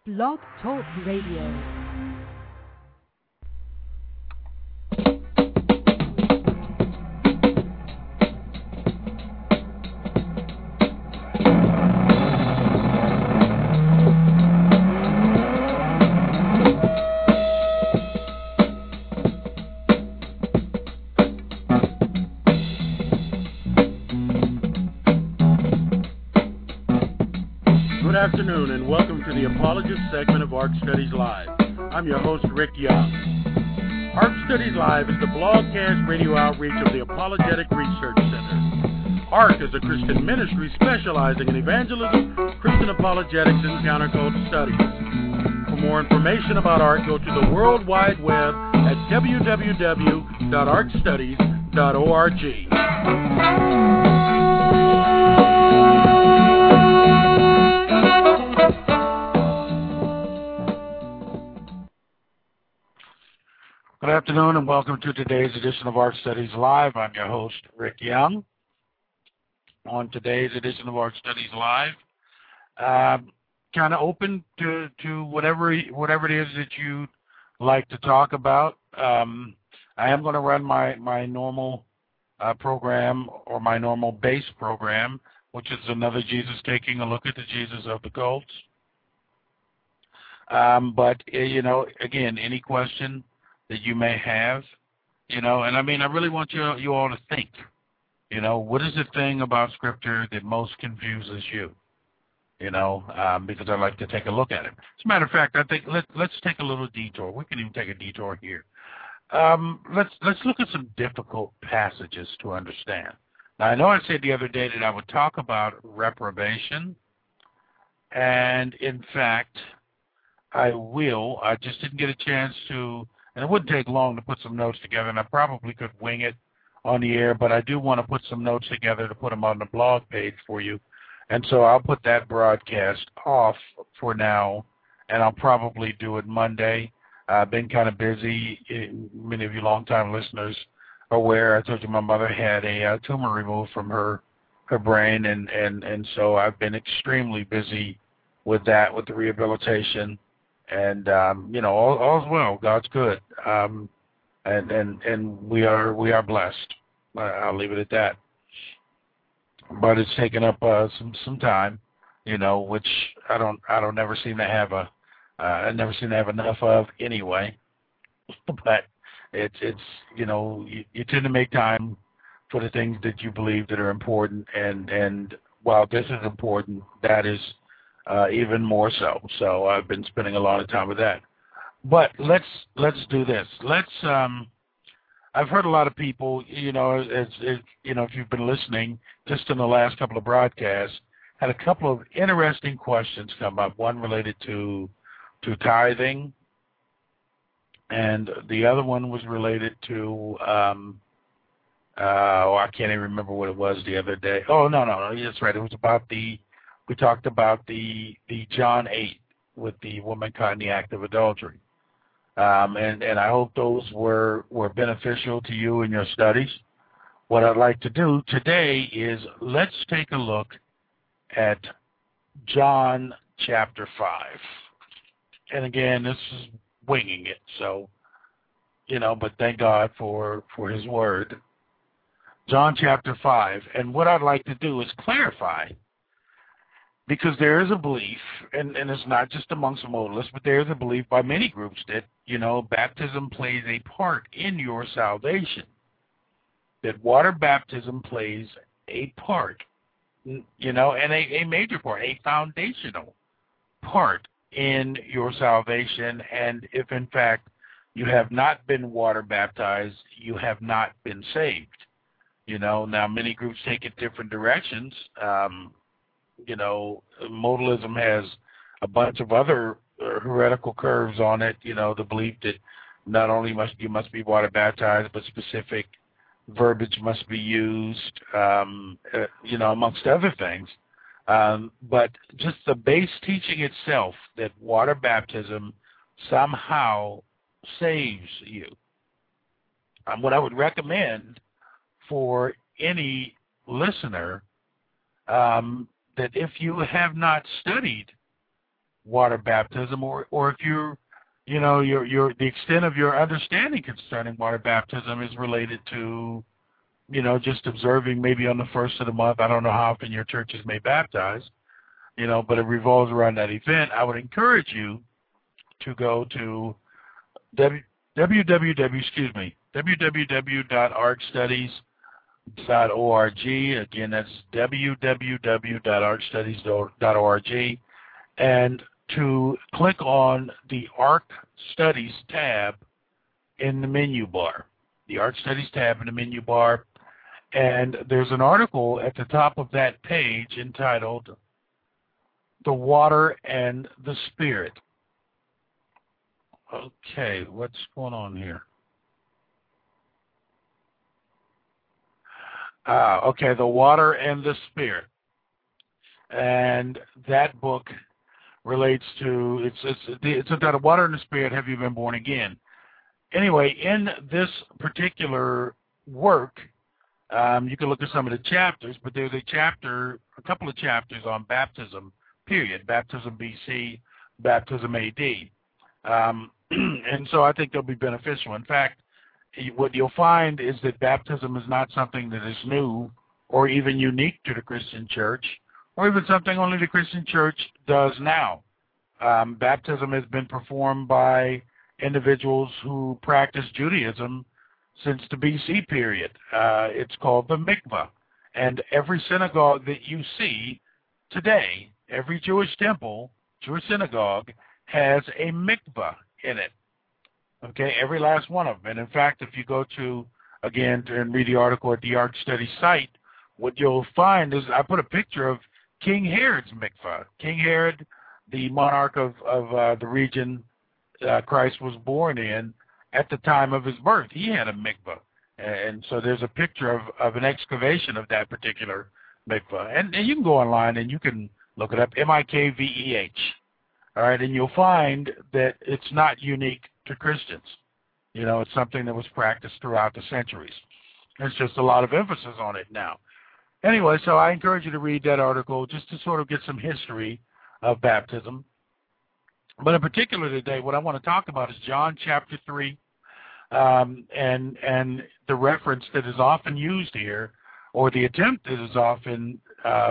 Blog Talk Radio. Good afternoon and welcome to the Apologist segment of ARC Studies Live. I'm your host, Rick Young. ARC Studies Live is the blogcast radio outreach of the Apologetic Research Center. ARC is a Christian ministry specializing in evangelism, Christian apologetics, and counterculture studies. For more information about ARC, go to the World Wide Web at www.arcstudies.org. Good afternoon and welcome to today's edition of ARC Studies Live. I'm your host, Rick Young. On today's edition of ARC Studies Live, kind of open to whatever it is that you'd like to talk about. I am going to run my normal program, or my normal base program, which is another Jesus taking a look at the Jesus of the cults. But, again, any question that you may have, and I really want you all to think, what is the thing about Scripture that most confuses you, because I'd like to take a look at it. As a matter of fact, I think let's take a little detour. We can even take a detour here. Let's look at some difficult passages to understand. Now, I know I said the other day that I would talk about reprobation, and in fact, I will. I just didn't get a chance to. And it wouldn't take long to put some notes together, and I probably could wing it on the air, but I do want to put some notes together to put them on the blog page for you. And so I'll put that broadcast off for now, and I'll probably do it Monday. I've been kind of busy. Many of you longtime listeners are aware. I told you my mother had a tumor removed from her brain, and so I've been extremely busy with that, with the rehabilitation. And all's well. God's good, and we are blessed. I'll leave it at that. But it's taken up some time, which I never seem to have enough of anyway. But it's you tend to make time for the things that you believe that are important, and while this is important, that is. Even more so. So I've been spending a lot of time with that. But let's do this. I've heard a lot of people, if you've been listening just in the last couple of broadcasts, had a couple of interesting questions come up. One related to tithing, and the other one was related to I can't even remember what it was the other day. Oh no, that's right. It was about we talked about the John 8 with the woman caught in the act of adultery. And I hope those were beneficial to you in your studies. What I'd like to do today is let's take a look at John chapter 5. And again, this is winging it, so, but thank God for His Word. John chapter 5. And what I'd like to do is clarify, because there is a belief, and it's not just amongst modalists, but there is a belief by many groups that, baptism plays a part in your salvation. That water baptism plays a part, and a major part, a foundational part in your salvation. And if, in fact, you have not been water baptized, you have not been saved. Now many groups take it different directions. Modalism has a bunch of other heretical curves on it, the belief that not only you must be water baptized, but specific verbiage must be used, amongst other things. But just the base teaching itself that water baptism somehow saves you. What I would recommend for any listener, that if you have not studied water baptism, or if you're, your the extent of your understanding concerning water baptism is related to, just observing maybe on the first of the month. I don't know how often your churches may baptize, but it revolves around that event. I would encourage you to go to www.arcstudies.org. Again, that's www.arcstudies.org, and to click on the ARC Studies tab in the menu bar. The ARC Studies tab in the menu bar, and there's an article at the top of that page entitled "The Water and the Spirit." Okay, what's going on here? Okay, The Water and the Spirit. And that book relates to, it's entitled Water and the Spirit, Have You Been Born Again? Anyway, in this particular work, you can look at some of the chapters, but there's a couple of chapters on baptism, period, baptism BC, baptism AD. And so I think they'll be beneficial. In fact, what you'll find is that baptism is not something that is new or even unique to the Christian church, or even something only the Christian church does now. Baptism has been performed by individuals who practice Judaism since the BC period. It's called the mikvah. And every synagogue that you see today, every Jewish temple, Jewish synagogue, has a mikvah in it. Okay, every last one of them. And in fact, if you go to, again, and read the article at the Ark Study site, what you'll find is I put a picture of King Herod's mikvah. King Herod, the monarch of the region Christ was born in, at the time of his birth, he had a mikvah. And so there's a picture of an excavation of that particular mikvah. And you can go online and you can look it up, Mikveh. All right, and you'll find that it's not unique to Christians. It's something that was practiced throughout the centuries. There's just a lot of emphasis on it now. Anyway, so I encourage you to read that article just to sort of get some history of baptism. But in particular today, what I want to talk about is John chapter 3, and the reference that is often used here, or the attempt that is often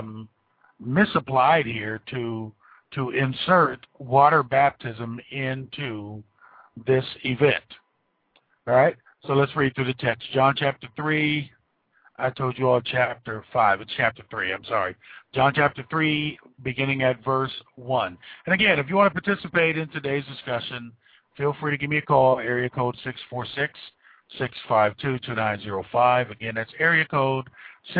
misapplied here to insert water baptism into this event. All right? So let's read through the text. John chapter 3. I told you all chapter 5. It's chapter 3. I'm sorry. John chapter 3, beginning at verse 1. And again, if you want to participate in today's discussion, feel free to give me a call, area code 646-652-2905. Again, that's area code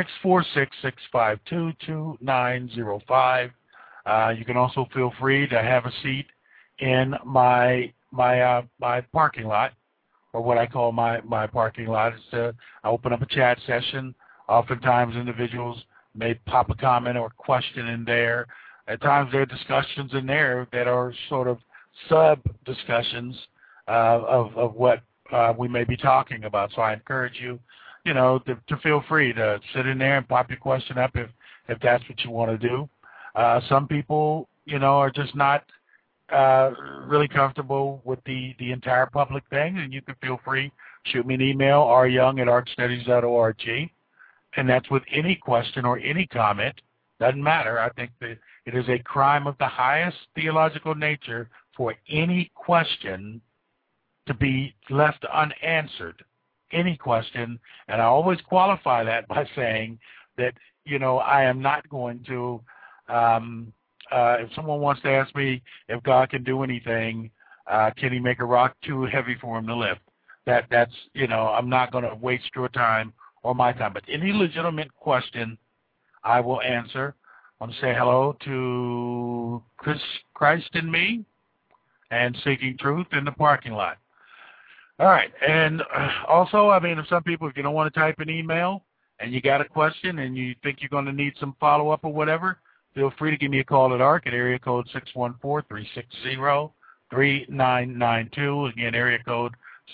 646-652-2905. You can also feel free to have a seat in my parking lot, or what I call my parking lot. I open up a chat session. Oftentimes individuals may pop a comment or question in there. At times there are discussions in there that are sort of sub-discussions of what we may be talking about. So I encourage you, to feel free to sit in there and pop your question up if that's what you want to do. Some people, are just not really comfortable with the entire public thing, and you can feel free, shoot me an email, ryoung@arcstudies.org, and that's with any question or any comment. Doesn't matter. I think that it is a crime of the highest theological nature for any question to be left unanswered. Any question, and I always qualify that by saying that, I am not going to, if someone wants to ask me if God can do anything, can he make a rock too heavy for him to lift? That's, I'm not going to waste your time or my time. But any legitimate question, I will answer. I want to say hello to Christ in me and Seeking Truth in the parking lot. All right. And also, if some people, if you don't want to type an email and you got a question and you think you're going to need some follow-up or whatever, feel free to give me a call at ARC at area code 614-360-3992. Again, area code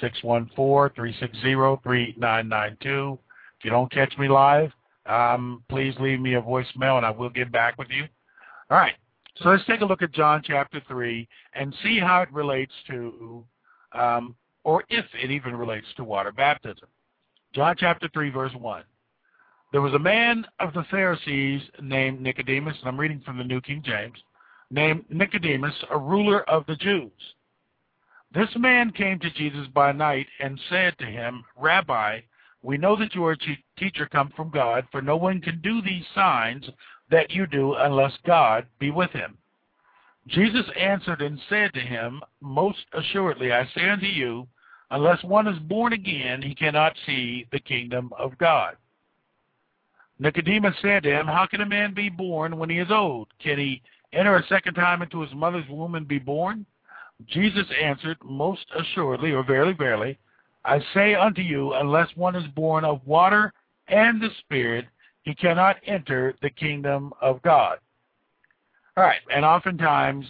614-360-3992. If you don't catch me live, please leave me a voicemail and I will get back with you. All right. So let's take a look at John chapter 3 and see how it relates to, or if it even relates to water baptism. John chapter 3, verse 1. There was a man of the Pharisees named Nicodemus, and I'm reading from the New King James, named Nicodemus, a ruler of the Jews. This man came to Jesus by night and said to him, Rabbi, we know that you are a teacher come from God, for no one can do these signs that you do unless God be with him. Jesus answered and said to him, Most assuredly I say unto you, unless one is born again, he cannot see the kingdom of God. Nicodemus said to him, How can a man be born when he is old? Can he enter a second time into his mother's womb and be born? Jesus answered, Most assuredly, or verily, verily, I say unto you, unless one is born of water and the Spirit, he cannot enter the kingdom of God. All right, and oftentimes,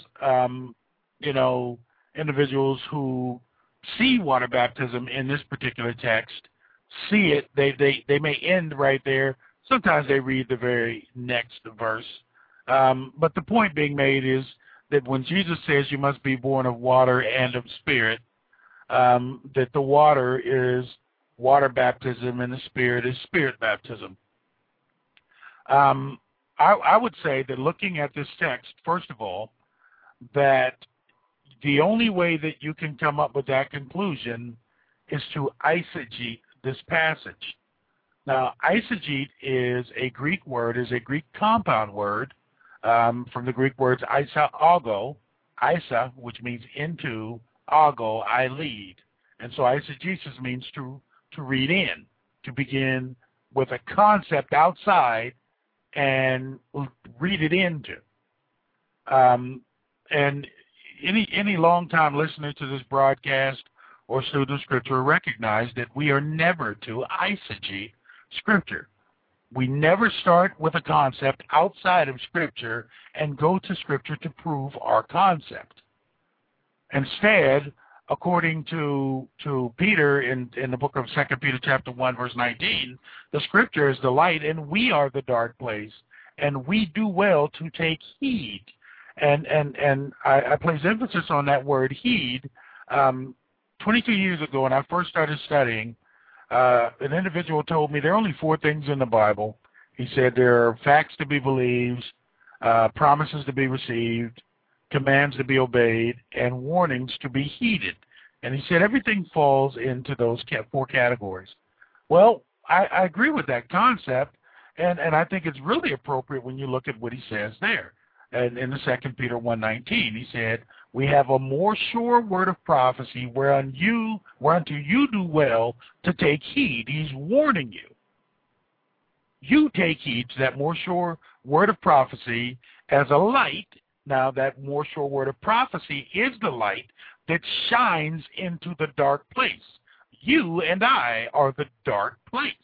individuals who see water baptism in this particular text see it. They may end right there. Sometimes they read the very next verse. But the point being made is that when Jesus says you must be born of water and of Spirit, that the water is water baptism and the Spirit is Spirit baptism. I would say that looking at this text, first of all, that the only way that you can come up with that conclusion is to eisegete this passage. Now, eisegete is a Greek compound word from the Greek words isa, ago, isa, which means into, ago, I lead. And so eisegesis means to read in, to begin with a concept outside and read it into. And any long-time listener to this broadcast or student of Scripture recognize that we are never to eisegete Scripture. We never start with a concept outside of Scripture and go to Scripture to prove our concept. Instead, according to Peter in the book of 2 Peter chapter 1, verse 19, the Scripture is the light and we are the dark place, and we do well to take heed. And I place emphasis on that word heed. 22 years ago, when I first started studying, an individual told me there are only 4 things in the Bible. He said there are facts to be believed, promises to be received, commands to be obeyed, and warnings to be heeded. And he said everything falls into those 4 categories. Well, I agree with that concept, and I think it's really appropriate when you look at what he says there. And in the 2 Peter 1:19, he said, we have a more sure word of prophecy whereunto you do well to take heed. He's warning you. You take heed to that more sure word of prophecy as a light. Now, that more sure word of prophecy is the light that shines into the dark place. You and I are the dark place.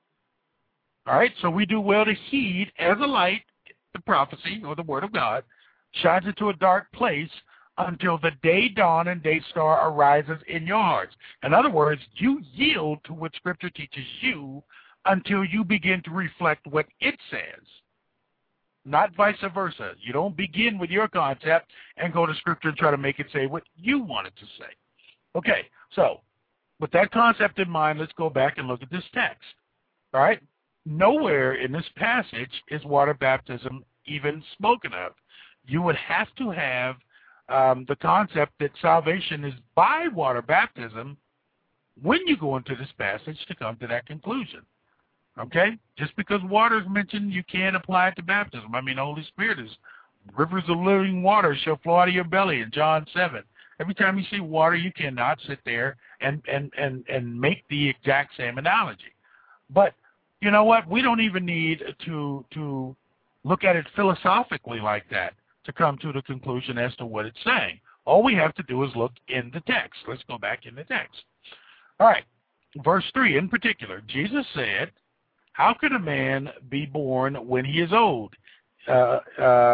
All right, so we do well to heed as a light, the prophecy or the word of God, shines into a dark place until the day dawn and day star arises in your hearts. In other words, you yield to what Scripture teaches you until you begin to reflect what it says, not vice versa. You don't begin with your concept and go to Scripture and try to make it say what you want it to say. Okay, so with that concept in mind, let's go back and look at this text. All right? Nowhere in this passage is water baptism even spoken of. You would have to have the concept that salvation is by water baptism when you go into this passage to come to that conclusion. Okay? Just because water is mentioned, you can't apply it to baptism. I mean, the Holy Spirit is rivers of living water shall flow out of your belly in John 7. Every time you see water, you cannot sit there and make the exact same analogy. But you know what? We don't even need to look at it philosophically like that to come to the conclusion as to what it's saying. All we have to do is look in the text. Let's go back in the text. All right, verse 3 in particular. Jesus said, how can a man be born when he is old? Verse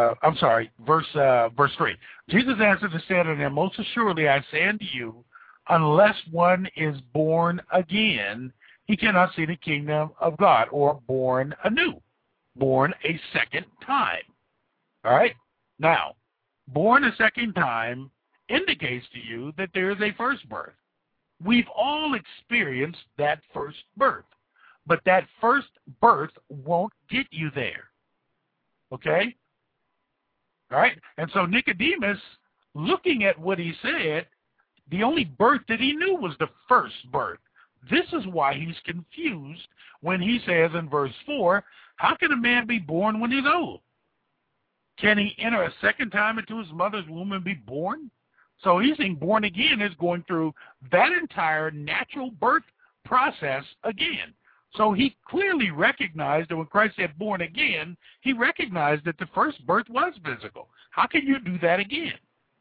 3. Jesus answered and said unto them, most assuredly I say unto you, unless one is born again, he cannot see the kingdom of God, or born anew, born a second time. All right? Now, born a second time indicates to you that there is a first birth. We've all experienced that first birth, but that first birth won't get you there. Okay? All right? And so Nicodemus, looking at what he said, the only birth that he knew was the first birth. This is why he's confused when he says in verse 4, how can a man be born when he's old? Can he enter a second time into his mother's womb and be born? So he's saying born again is going through that entire natural birth process again. So he clearly recognized that when Christ said born again, he recognized that the first birth was physical. How can you do that again?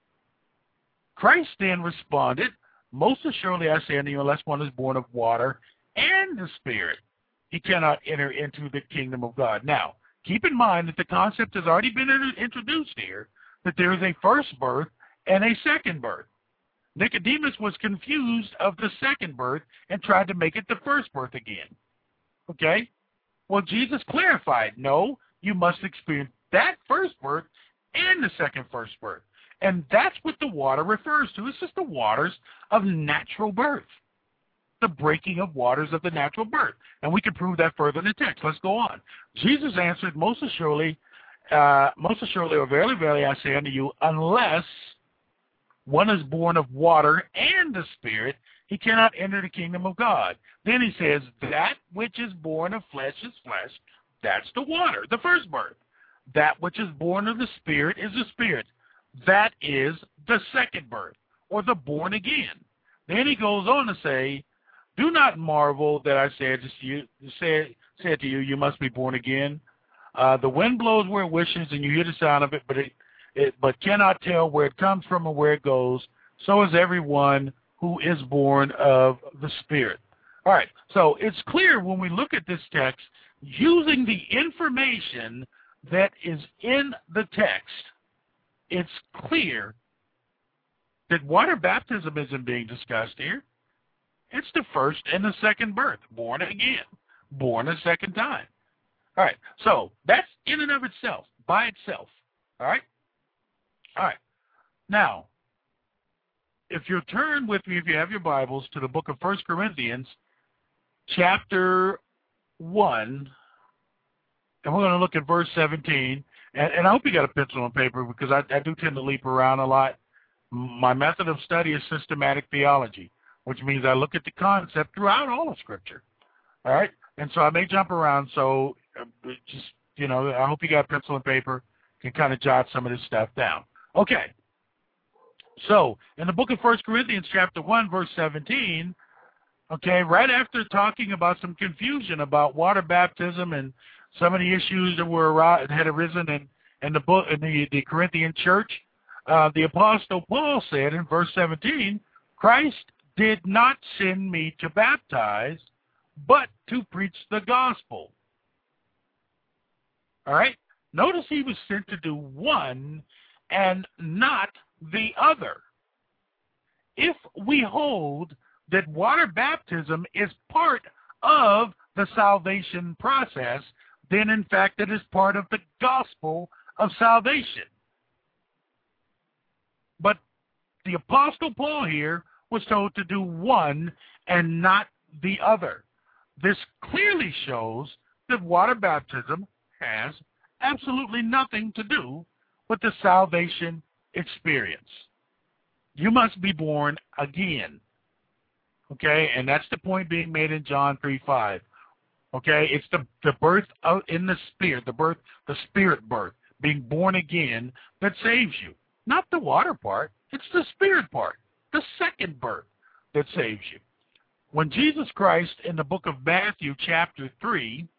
Christ then responded, most assuredly I say unto you, unless one is born of water and the Spirit, he cannot enter into the kingdom of God. Now, keep in mind that the concept has already been introduced here, that there is a first birth and a second birth. Nicodemus was confused of the second birth and tried to make it the first birth again. Okay? Well, Jesus clarified, no, you must experience that first birth and the second first birth. And that's what the water refers to. It's just the waters of natural birth. The breaking of waters of the natural birth. And we can prove that further in the text. Let's go on. Jesus answered, most assuredly, or verily, verily, I say unto you, unless one is born of water and the Spirit, he cannot enter the kingdom of God. Then he says, that which is born of flesh is flesh. That's the water, the first birth. That which is born of the Spirit is the Spirit. That is the second birth, or the born again. Then he goes on to say, do not marvel that I said to you, you must be born again. The wind blows where it wishes, and you hear the sound of it, but cannot tell where it comes from or where it goes. So is everyone who is born of the Spirit. All right, so it's clear when we look at this text, using the information that is in the text, it's clear that water baptism isn't being discussed here. It's the first and the second birth, born again, born a second time. All right, so that's in and of itself, by itself. All right? All right. Now, if you'll turn with me, if you have your Bibles, to the book of 1 Corinthians, chapter 1, and we're going to look at verse 17. And I hope you got a pencil and paper, because I do tend to leap around a lot. My method of study is systematic theology, which means I look at the concept throughout all of Scripture. All right? And so I may jump around, so just, I hope you got pencil and paper, can kind of jot some of this stuff down. Okay. So, in the book of 1 Corinthians chapter 1, verse 17, okay, right after talking about some confusion about water baptism and some of the issues that had arisen in the Corinthian church, the Apostle Paul said in verse 17, Christ did not send me to baptize, but to preach the gospel. All right? Notice he was sent to do one and not the other. If we hold that water baptism is part of the salvation process, then in fact it is part of the gospel of salvation. But the Apostle Paul here was told to do one and not the other. This clearly shows that water baptism has absolutely nothing to do with the salvation experience. You must be born again. Okay, and that's the point being made in John 3:5. Okay, it's the birth in the Spirit, the Spirit birth, being born again, that saves you. Not the water part, it's the Spirit part, the second birth that saves you. When Jesus Christ in the book of Matthew chapter 3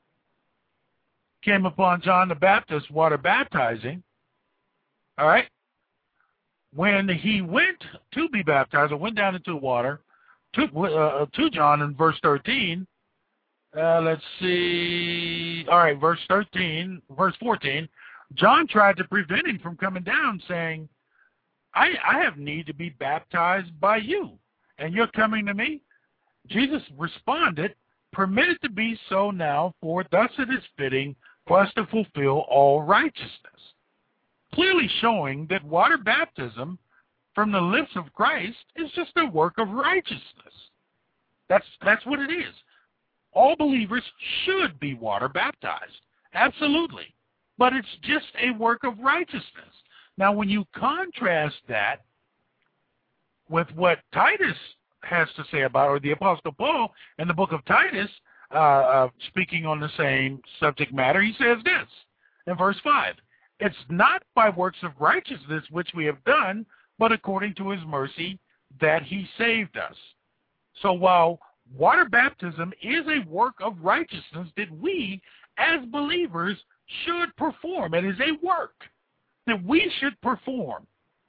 came upon John the Baptist water baptizing, all right, when he went to be baptized, or went down into the water to John in verse 13, let's see, all right, verse 14, John tried to prevent him from coming down, saying, I have need to be baptized by you, and you're coming to me? Jesus responded, permit it to be so now, for thus it is fitting for us to fulfill all righteousness. clearly showing that water baptism from the lips of Christ is just a work of righteousness. That's what it is. All believers should be water baptized, absolutely. But it's just a work of righteousness. Now, when you contrast that with what Titus has to say about, or the Apostle Paul in the book of Titus, speaking on the same subject matter, he says this in verse 5, "It's not by works of righteousness which we have done, but according to his mercy that he saved us." So while water baptism is a work of righteousness that we as believers should perform, it is a work that we should perform.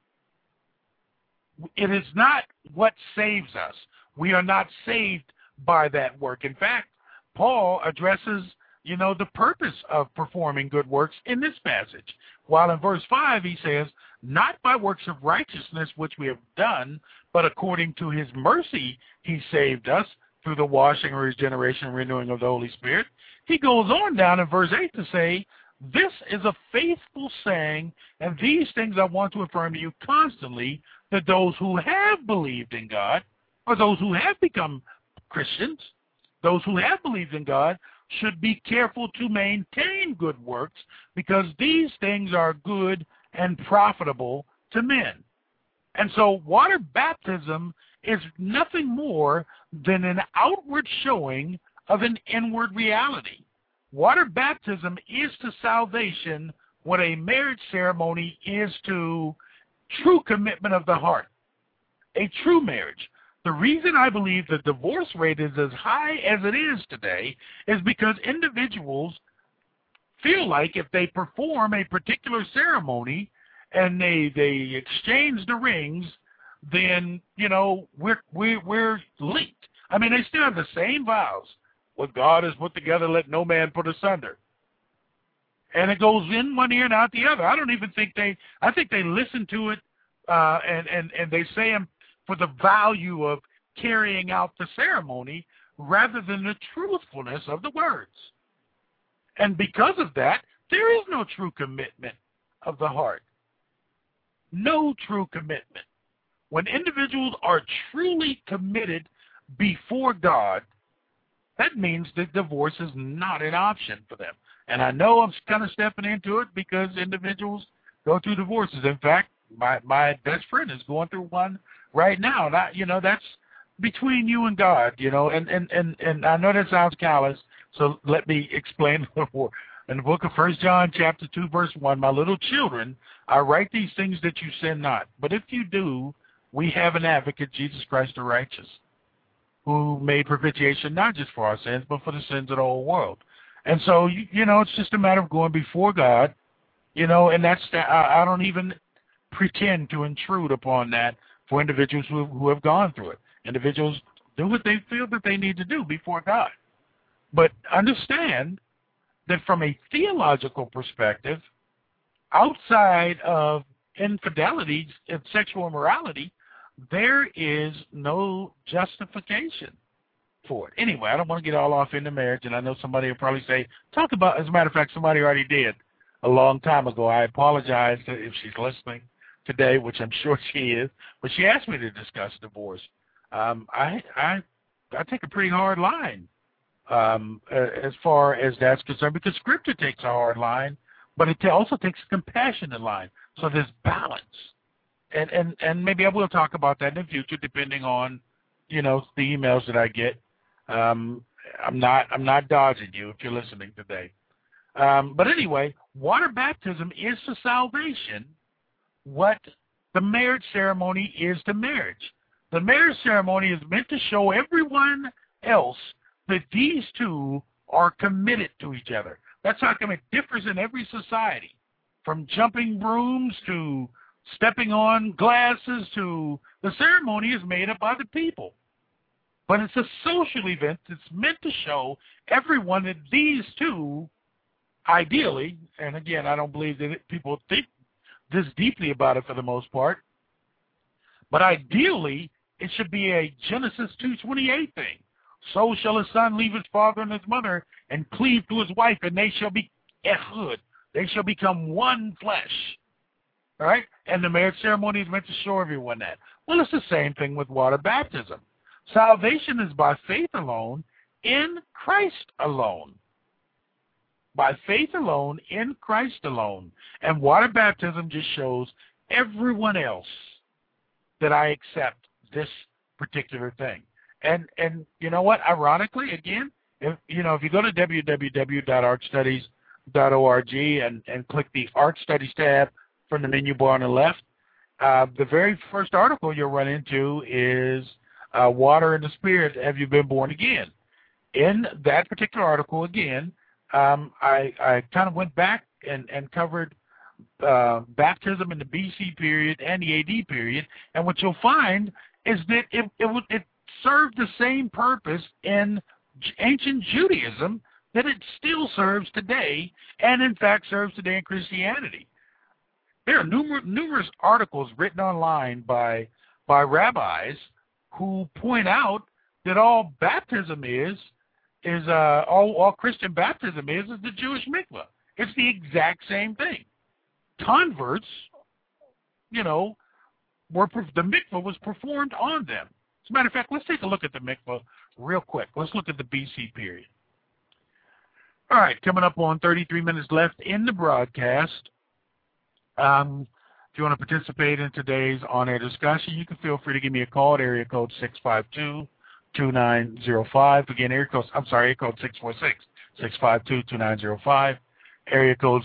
It is not what saves us. We are not saved by that work. In fact, Paul addresses, the purpose of performing good works in this passage. While in verse 5 he says, "Not by works of righteousness which we have done, but according to his mercy he saved us through the washing, regeneration, and renewing of the Holy Spirit." He goes on down in verse 8 to say, "This is a faithful saying, and these things I want to affirm to you constantly, that those who have believed in God, or those who have become Christians, those who have believed in God, should be careful to maintain good works, because these things are good and profitable to men." And so water baptism is nothing more than an outward showing of an inward reality. Water baptism is to salvation what a marriage ceremony is to true commitment of the heart, a true marriage. The reason I believe the divorce rate is as high as it is today is because individuals feel like if they perform a particular ceremony and they exchange the rings, then, we're linked. I mean, they still have the same vows. What God has put together, let no man put asunder. And it goes in one ear and out the other. I think they listen to it and they say them for the value of carrying out the ceremony rather than the truthfulness of the words. And because of that, there is no true commitment of the heart. No true commitment. When individuals are truly committed before God, that means that divorce is not an option for them. And I know I'm kind of stepping into it because individuals go through divorces. In fact, my best friend is going through one right now. And that's between you and God, and I know that sounds callous, so let me explain a little more. In the book of 1 John chapter 2, verse 1, "My little children, I write these things that you sin not. But if you do, we have an advocate, Jesus Christ the righteous, who made propitiation not just for our sins, but for the sins of the whole world." And so, it's just a matter of going before God, and I don't even pretend to intrude upon that for individuals who have gone through it. Individuals do what they feel that they need to do before God. But understand that from a theological perspective, outside of infidelity and sexual immorality, there is no justification for it. Anyway, I don't want to get all off into marriage, and I know somebody will probably say, talk about, as a matter of fact, somebody already did a long time ago. I apologize if she's listening today, which I'm sure she is, but she asked me to discuss divorce. I take a pretty hard line as far as that's concerned, because Scripture takes a hard line, but it also takes a compassionate line. So there's balance. And maybe I will talk about that in the future, depending on, the emails that I get. I'm not dodging you if you're listening today. But anyway, water baptism is to salvation what the marriage ceremony is to marriage. The marriage ceremony is meant to show everyone else that these two are committed to each other. That's how come it differs in every society, from jumping brooms to stepping on glasses to the ceremony is made up by the people. But it's a social event that's meant to show everyone that these two, ideally, and again, I don't believe that people think this deeply about it for the most part, but ideally, it should be a Genesis 2:28 thing. So shall a son leave his father and his mother and cleave to his wife, and they shall be echud. They shall become one flesh. All right? And the marriage ceremony is meant to show everyone that. Well, it's the same thing with water baptism. Salvation is by faith alone, in Christ alone. By faith alone, in Christ alone. And water baptism just shows everyone else that I accept this particular thing. And you know what? Ironically, again, if you go to www.archstudies.org and click the Arch Studies tab from the menu bar on the left, the very first article you'll run into is Water and the Spirit, Have You Been Born Again? In that particular article, again, I kind of went back and covered baptism in the BC period and the AD period, and what you'll find is that it served the same purpose in ancient Judaism that it still serves today, and in fact serves today in Christianity. There are numerous articles written online by rabbis who point out that all baptism all Christian baptism is the Jewish mikvah. It's the exact same thing. Converts, the mikvah was performed on them. As a matter of fact, let's take a look at the mikvah real quick. Let's look at the BC period. All right, coming up on 33 minutes left in the broadcast. If you want to participate in today's on-air discussion, you can feel free to give me a call at area code 652-2905. Again, area code 646-652-2905. Area code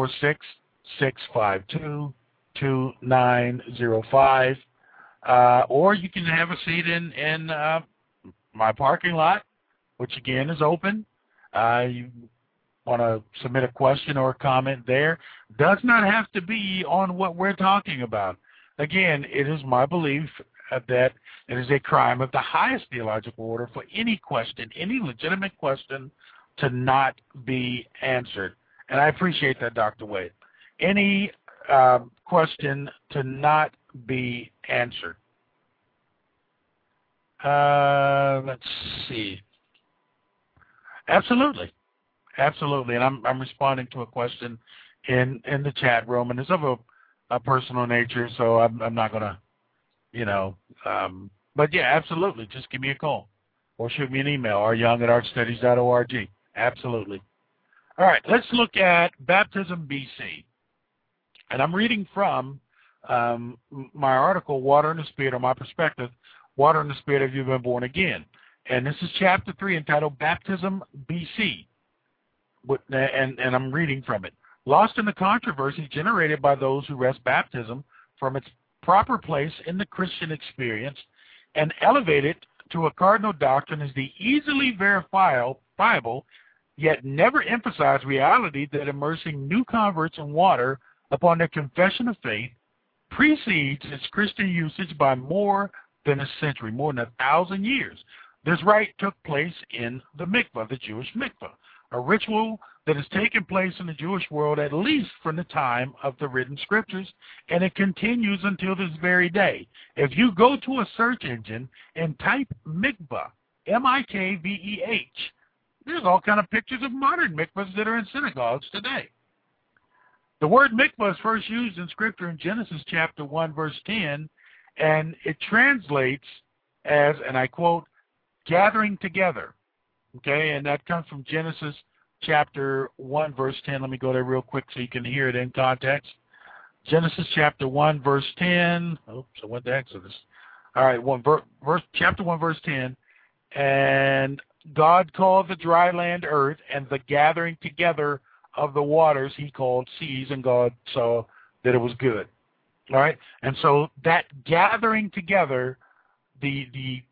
646-652-2905. Or you can have a seat in my parking lot, which again is open. You want to submit a question or a comment there. Does not have to be on what we're talking about. Again, it is my belief that it is a crime of the highest theological order for any question, any legitimate question, to not be answered. And I appreciate that, Dr. Wade. Any question to not be answered. Let's see. Absolutely. And I'm responding to a question in the chat room, and it's of a personal nature, so I'm not going to, but yeah, absolutely. Just give me a call or shoot me an email, ryoung@archstudies.org. Absolutely. All right, let's look at baptism BC. And I'm reading from my article, Water and the Spirit, or my perspective, Water and the Spirit, Have You Been Born Again? And this is chapter 3 entitled Baptism BC. And I'm reading from it. Lost in the controversy generated by those who wrest baptism from its proper place in the Christian experience and elevate it to a cardinal doctrine is the easily verifiable, yet never emphasized reality that immersing new converts in water upon their confession of faith precedes its Christian usage by more than a century, more than 1,000 years. This rite took place in the mikvah, the Jewish mikvah, a ritual that has taken place in the Jewish world at least from the time of the written scriptures, and it continues until this very day. If you go to a search engine and type mikvah, M-I-K-V-E-H, there's all kind of pictures of modern mikvahs that are in synagogues today. The word mikvah is first used in Scripture in Genesis chapter 1, verse 10, and it translates as, and I quote, gathering together. Okay, and that comes from Genesis chapter 1, verse 10. Let me go there real quick so you can hear it in context. Genesis chapter 1, verse 10. Oops, I went to Exodus. All right, chapter 1, verse 10. And God called the dry land earth, and the gathering together of the waters he called seas, and God saw that it was good. All right, and so that gathering together, the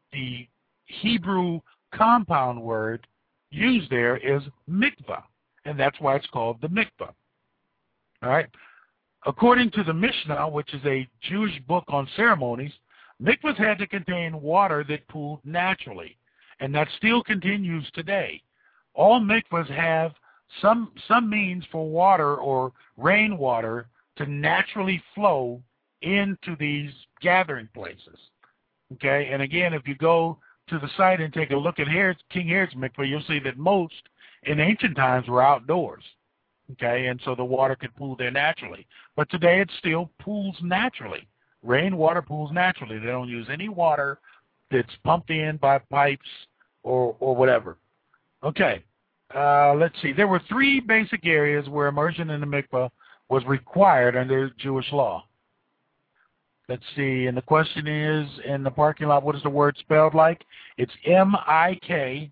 Hebrew compound word used there is mikvah, and that's why it's called the mikvah. All right. According to the Mishnah, which is a Jewish book on ceremonies, mikvahs had to contain water that pooled naturally, and that still continues today. All mikvahs have some means for water or rainwater to naturally flow into these gathering places. Okay, and again, if you go to the site and take a look at King Herod's mikvah, you'll see that most in ancient times were outdoors. okay, and so the water could pool there naturally. But today it still pools naturally. Rainwater pools naturally. They don't use any water that's pumped in by pipes or whatever. Okay, let's see. There were three basic areas where immersion in the mikvah was required under Jewish law. Let's see, and the question is, in the parking lot, what is the word spelled like? It's M-I-K-V-E-H.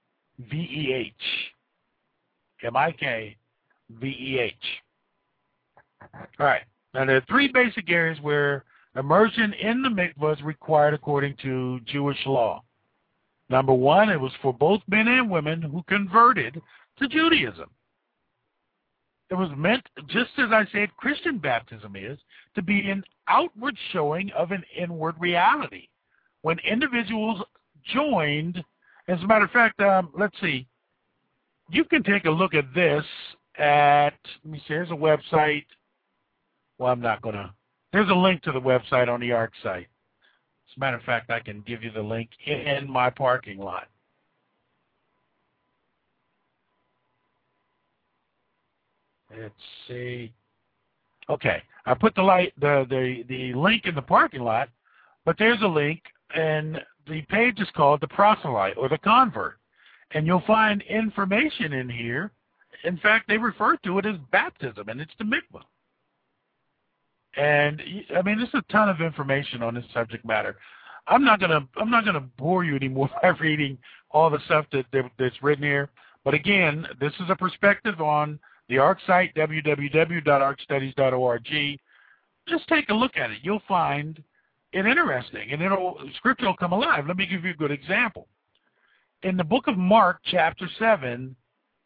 M-I-K-V-E-H. All right, now there are three basic areas where immersion in the mikvah is required according to Jewish law. Number one, it was for both men and women who converted to Judaism. It was meant, just as I said Christian baptism is, to be an outward showing of an inward reality. When individuals joined, as a matter of fact, let's see, you can take a look at this at, let me see, there's a website. Well, I'm not going to. There's a link to the website on the ARC site. As a matter of fact, I can give you the link in my parking lot. Let's see. Okay, I put the link in the parking lot, but there's a link, and the page is called the proselyte or the convert, and you'll find information in here. In fact, they refer to it as baptism, and it's the mikvah. And I mean, there's a ton of information on this subject matter. I'm not gonna bore you anymore by reading all the stuff that's written here. But again, this is a perspective on the ARC site, www.arcstudies.org. Just take a look at it. You'll find it interesting, and Scripture will come alive. Let me give you a good example. In the book of Mark, chapter 7,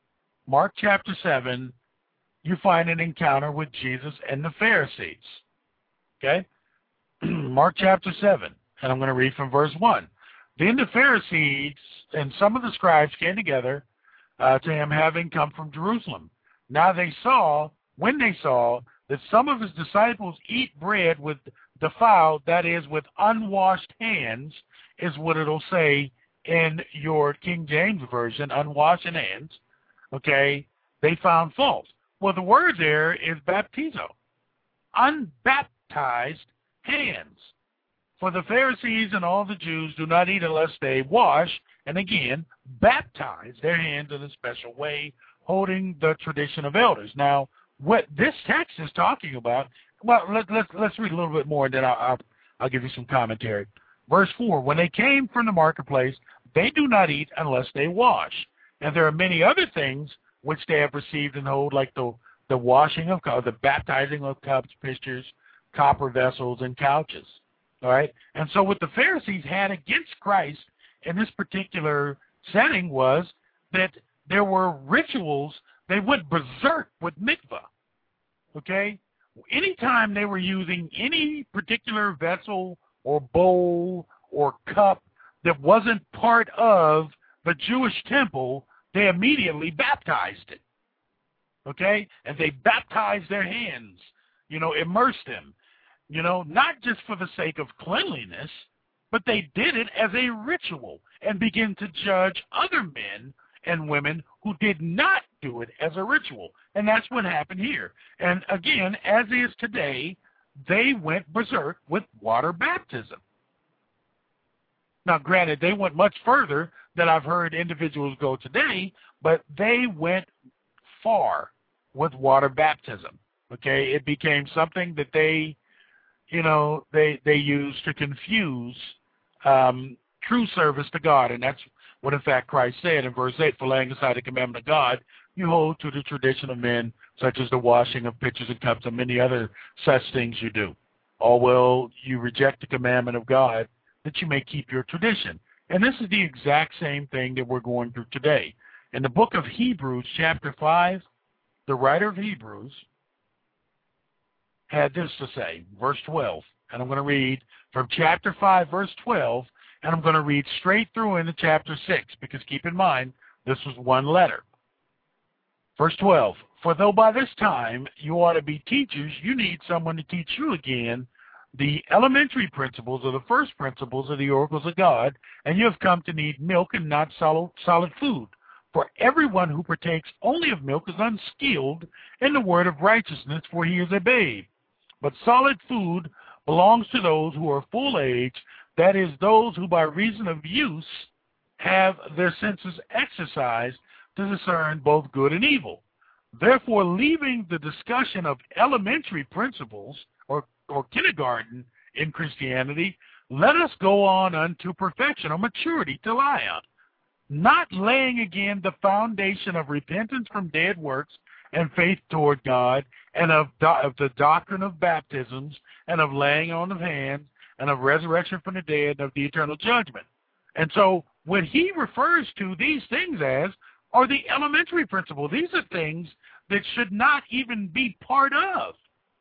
you find an encounter with Jesus and the Pharisees. Okay? Mark chapter 7, and I'm going to read from verse 1. Then the Pharisees and some of the scribes came together to him, having come from Jerusalem. Now when they saw that some of his disciples eat bread with defiled, that is, with unwashed hands, is what it'll say in your King James Version, unwashed hands, okay, they found fault. Well, the word there is baptizo, unbaptized hands. For the Pharisees and all the Jews do not eat unless they wash, and again, baptize their hands in a special way, holding the tradition of elders. Now, what this text is talking about, well, let's read a little bit more, and then I'll give you some commentary. Verse 4, when they came from the marketplace, they do not eat unless they wash. And there are many other things which they have received and hold, like the washing of cups, the baptizing of cups, pitchers, copper vessels, and couches. All right? And so what the Pharisees had against Christ in this particular setting was that there were rituals. They went berserk with mikvah. Okay? Anytime they were using any particular vessel or bowl or cup that wasn't part of the Jewish temple, they immediately baptized it. Okay? And they baptized their hands, immersed them, not just for the sake of cleanliness, but they did it as a ritual and began to judge other men and women who did not do it as a ritual. And that's what happened here. And again, as is today, they went berserk with water baptism. Now, granted, they went much further than I've heard individuals go today, but they went far with water baptism. Okay, it became something that they used to confuse true service to God, and that's what, in fact, Christ said in verse 8, for laying aside the commandment of God, you hold to the tradition of men, such as the washing of pitchers and cups and many other such things you do. Or will you reject the commandment of God that you may keep your tradition? And this is the exact same thing that we're going through today. In the book of Hebrews, chapter 5, the writer of Hebrews had this to say, verse 12. And I'm going to read from chapter 5, verse 12, and I'm going to read straight through into chapter 6, because keep in mind, this was one letter. Verse 12, for though by this time you ought to be teachers, you need someone to teach you again the elementary principles or the first principles of the oracles of God, and you have come to need milk and not solid food. For everyone who partakes only of milk is unskilled in the word of righteousness, for he is a babe. But solid food belongs to those who are full age, that is, those who by reason of use have their senses exercised to discern both good and evil. Therefore, leaving the discussion of elementary principles or kindergarten in Christianity, let us go on unto perfection or maturity to Lion, not laying again the foundation of repentance from dead works and faith toward God, and of the doctrine of baptisms, and of laying on of hands, and of resurrection from the dead, and of the eternal judgment. And so what he refers to these things as are the elementary principles. These are things that should not even be part of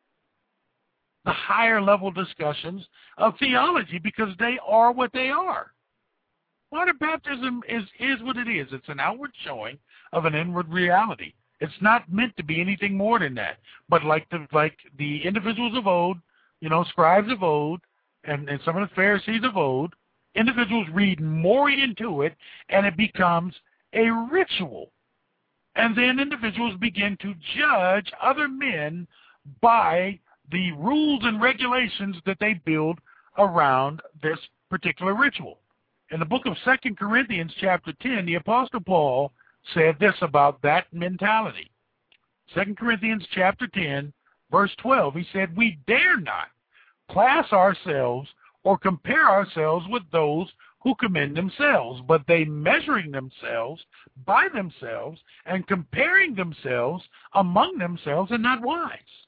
the higher level discussions of theology, because they are what they are. Water baptism is what it is. It's an outward showing of an inward reality. It's not meant to be anything more than that. But like the individuals of old, scribes of old, and some of the Pharisees of old, individuals read more into it, and it becomes a ritual. And then individuals begin to judge other men by the rules and regulations that they build around this particular ritual. In the book of 2 Corinthians chapter 10, the Apostle Paul said this about that mentality. 2 Corinthians chapter 10, verse 12, he said, "We dare not class ourselves or compare ourselves with those who commend themselves, but they measuring themselves by themselves and comparing themselves among themselves are not wise."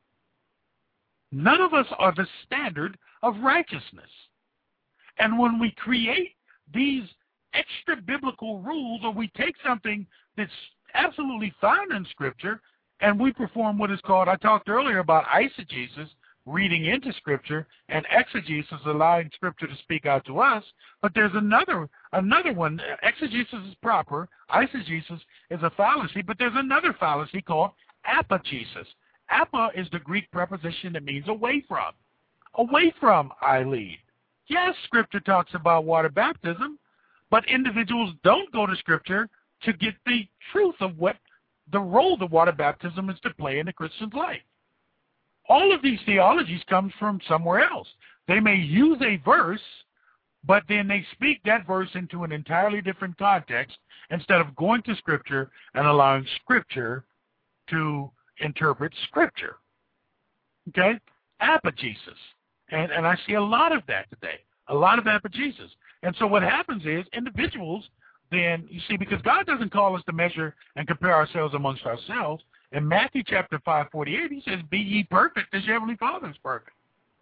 None of us are the standard of righteousness. And when we create these extra biblical rules, or we take something that's absolutely found in Scripture and we perform what is called, I talked earlier about eisegesis, reading into Scripture, and exegesis, allowing Scripture to speak out to us. But there's another one. Exegesis is proper. Eisegesis is a fallacy. But there's another fallacy called apogesis. Apa is the Greek preposition that means away from. Away from, I lead. Yes, Scripture talks about water baptism, but individuals don't go to Scripture to get the truth of what the role the water baptism is to play in a Christian's life. All of these theologies come from somewhere else. They may use a verse, but then they speak that verse into an entirely different context instead of going to Scripture and allowing Scripture to interpret Scripture. Okay? Apogesis. And I see a lot of that today, a lot of apogesis. And so what happens is individuals then, you see, because God doesn't call us to measure and compare ourselves amongst ourselves. In Matthew chapter 5:48, he says, "Be ye perfect as your heavenly Father is perfect."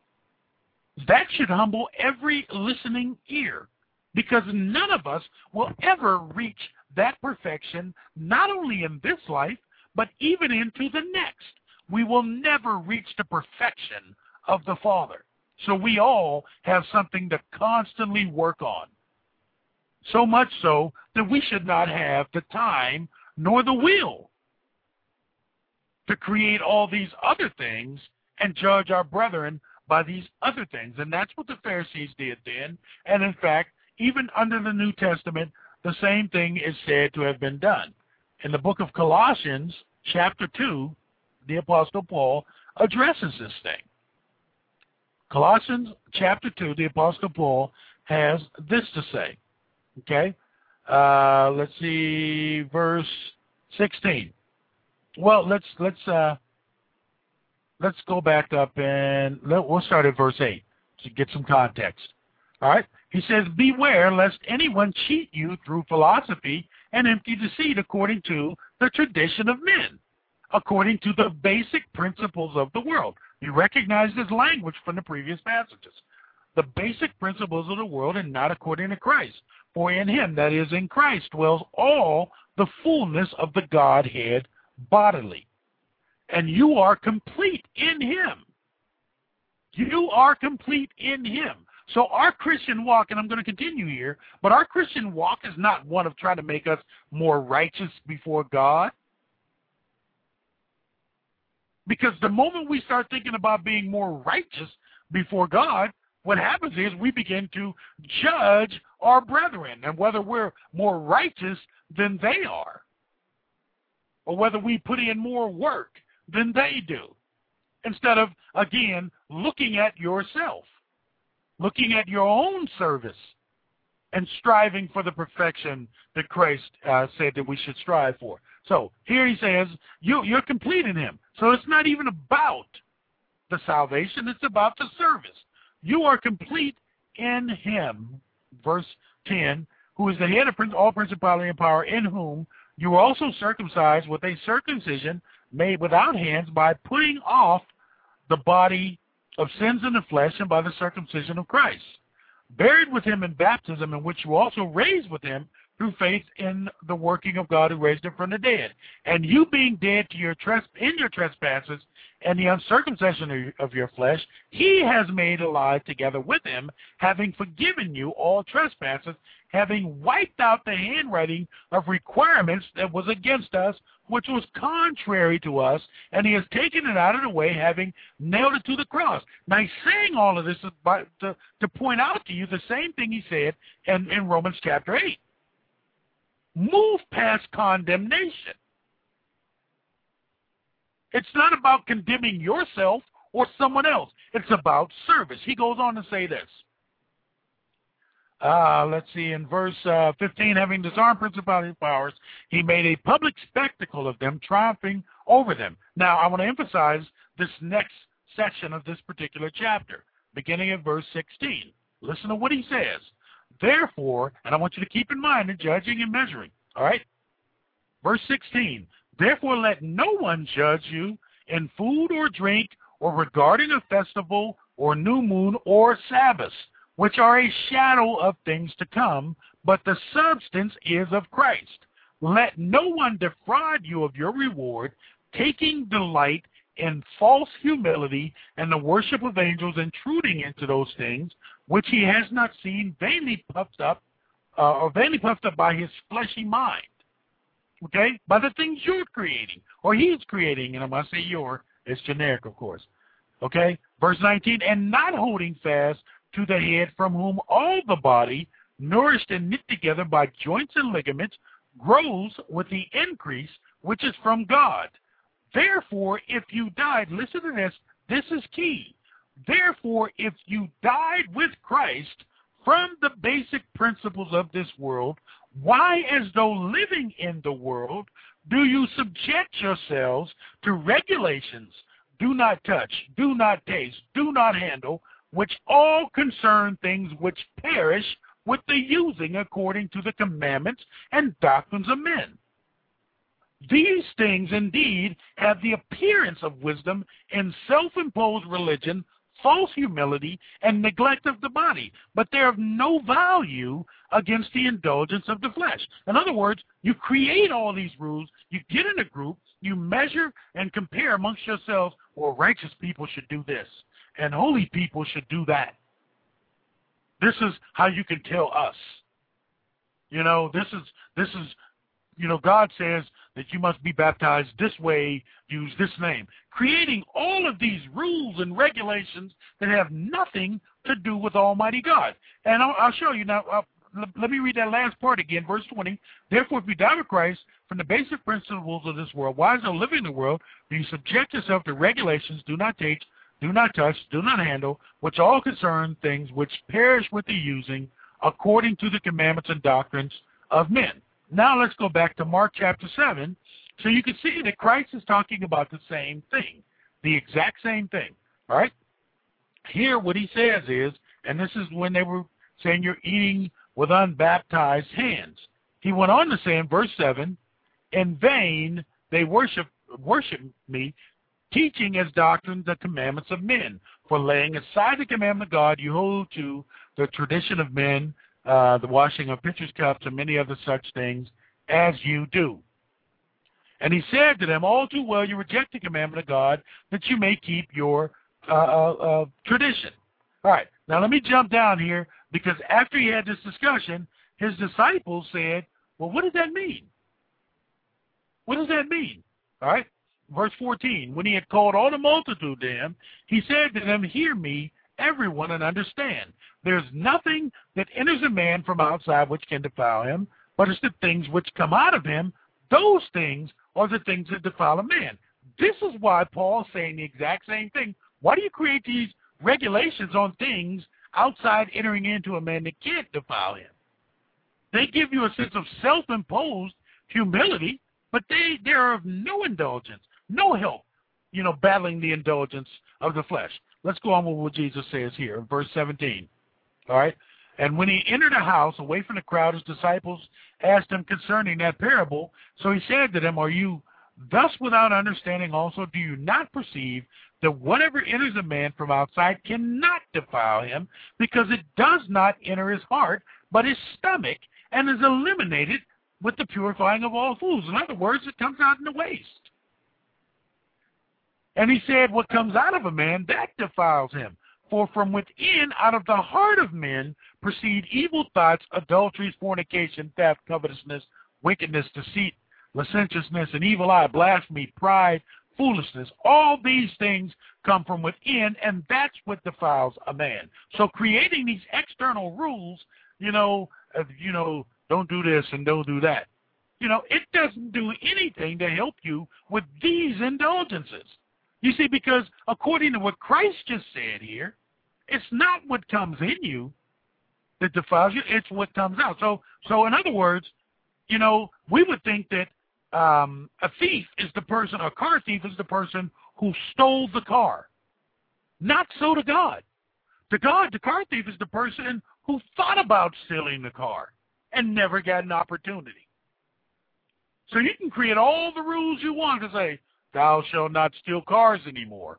That should humble every listening ear, because none of us will ever reach that perfection, not only in this life, but even into the next. We will never reach the perfection of the Father. So we all have something to constantly work on. So much so that we should not have the time nor the will to create all these other things and judge our brethren by these other things. And that's what the Pharisees did then. And in fact, even under the New Testament, the same thing is said to have been done. In the book of Colossians, chapter 2, the Apostle Paul addresses this thing. Colossians chapter 2, the Apostle Paul has this to say. Okay? Let's see, verse 16. Well, let's go back up and we'll start at verse 8 to get some context. All right? He says, "Beware lest anyone cheat you through philosophy and empty deceit according to the tradition of men, according to the basic principles of the world." You recognize this language from the previous passages. The basic principles of the world and not according to Christ. For in him, that is in Christ, dwells all the fullness of the Godhead bodily. And you are complete in him. You are complete in him. So our Christian walk, and I'm going to continue here, but our Christian walk is not one of trying to make us more righteous before God. Because the moment we start thinking about being more righteous before God, what happens is we begin to judge our brethren and whether we're more righteous than they are, or whether we put in more work than they do, instead of, again, looking at yourself, looking at your own service, and striving for the perfection that Christ said that we should strive for. So here he says, you're complete in him. So it's not even about the salvation, it's about the service. You are complete in him, verse 10, who is the head of all principality and power, in whom you were also circumcised with a circumcision made without hands, by putting off the body of sins in the flesh, and by the circumcision of Christ, buried with him in baptism, in which you also raised with him through faith in the working of God who raised him from the dead. And you being dead to your trespasses and the uncircumcision of your flesh, he has made alive together with him, having forgiven you all trespasses, having wiped out the handwriting of requirements that was against us, which was contrary to us, and he has taken it out of the way, having nailed it to the cross. Now, he's saying all of this to point out to you the same thing he said in Romans chapter 8. Move past condemnation. It's not about condemning yourself or someone else. It's about service. He goes on to say this. Let's see, in verse 15, having disarmed principalities and powers, he made a public spectacle of them, triumphing over them. Now, I want to emphasize this next section of this particular chapter, beginning at verse 16. Listen to what he says. Therefore, and I want you to keep in mind the judging and measuring, all right? Verse 16, therefore let no one judge you in food or drink, or regarding a festival, or new moon, or Sabbath, which are a shadow of things to come, but the substance is of Christ. Let no one defraud you of your reward, taking delight in false humility and the worship of angels, intruding into those things which he has not seen, vainly puffed up by his fleshy mind. Okay? By the things you're creating, or he's creating, and when I say you're, it's generic, of course. Okay? Verse 19, and not holding fast to the head, from whom all the body, nourished and knit together by joints and ligaments, grows with the increase which is from God. Therefore, if you died, listen to this, this is key. Therefore, if you died with Christ from the basic principles of this world, why, as though living in the world, do you subject yourselves to regulations? Do not touch, do not taste, do not handle, which all concern things which perish with the using according to the commandments and doctrines of men. These things indeed have the appearance of wisdom in self-imposed religion, false humility, and neglect of the body, but they're of no value against the indulgence of the flesh. In other words, you create all these rules, you get in a group, you measure and compare amongst yourselves, well, righteous people should do this, and holy people should do that. This is how you can tell us. You know, this is, you know, God says that you must be baptized this way, use this name. Creating all of these rules and regulations that have nothing to do with Almighty God. And I'll show you now. Let me read that last part again, verse 20. Therefore, if you die with Christ from the basic principles of this world, why, as though living in the world, do you subject yourself to regulations, do not taste, do not touch, do not handle, which all concern things which perish with the using, according to the commandments and doctrines of men. Now let's go back to Mark chapter 7, so you can see that Christ is talking about the same thing, the exact same thing. All right? Here what he says is, and this is when they were saying you're eating with unbaptized hands. He went on to say in verse 7, in vain they worship me, teaching as doctrine the commandments of men. For laying aside the commandment of God, you hold to the tradition of men, the washing of pitchers, cups, and many other such things as you do. And he said to them, all too well you reject the commandment of God, that you may keep your tradition. All right, now let me jump down here, because after he had this discussion, his disciples said, well, what does that mean? What does that mean? All right, verse 14, when he had called all the multitude to him, he said to them, hear me everyone and understand. There's nothing that enters a man from outside which can defile him, but it's the things which come out of him. Those things are the things that defile a man. This is why Paul's saying the exact same thing. Why do you create these regulations on things outside entering into a man that can't defile him? They give you a sense of self-imposed humility, but they are of no indulgence, no help, battling the indulgence of the flesh. Let's go on with what Jesus says here in verse 17. All right? And when he entered a house away from the crowd, his disciples asked him concerning that parable. So he said to them, are you thus without understanding also? Do you not perceive that whatever enters a man from outside cannot defile him, because it does not enter his heart, but his stomach, and is eliminated with the purifying of all foods? In other words, it comes out in the waste. And he said, what comes out of a man, that defiles him. For from within, out of the heart of men, proceed evil thoughts, adulteries, fornication, theft, covetousness, wickedness, deceit, licentiousness, an evil eye, blasphemy, pride, foolishness. All these things come from within, and that's what defiles a man. So creating these external rules, don't do this and don't do that. It doesn't do anything to help you with these indulgences. You see, because according to what Christ just said here, it's not what comes in you that defiles you, it's what comes out. So in other words, we would think that a thief is the person, a car thief is the person who stole the car. Not so to God. To God, the car thief is the person who thought about stealing the car and never got an opportunity. So you can create all the rules you want to say, thou shalt not steal cars anymore.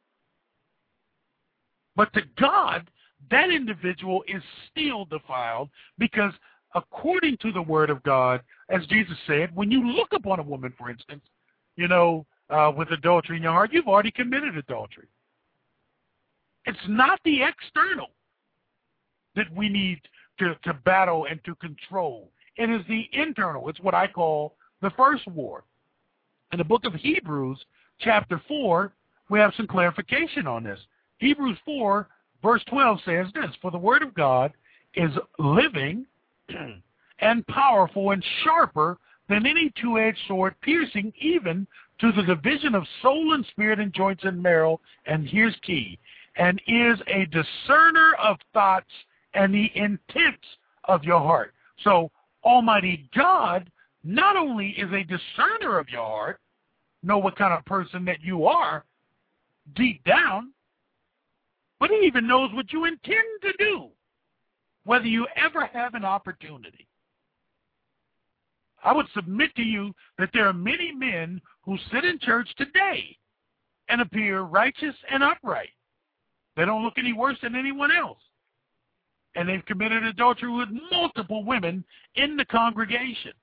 But to God, that individual is still defiled, because according to the word of God, as Jesus said, when you look upon a woman, for instance, with adultery in your heart, you've already committed adultery. It's not the external that we need to battle and to control. It is the internal. It's what I call the first war. In the book of Hebrews, chapter 4, we have some clarification on this. Hebrews 4, verse 12 says this, for the word of God is living and powerful and sharper than any two-edged sword, piercing even to the division of soul and spirit and joints and marrow, and here's key, and is a discerner of thoughts and the intents of your heart. So Almighty God not only is a discerner of your heart, know what kind of person that you are deep down, but he even knows what you intend to do, whether you ever have an opportunity. I would submit to you that there are many men who sit in church today and appear righteous and upright. They don't look any worse than anyone else. And they've committed adultery with multiple women in the congregation.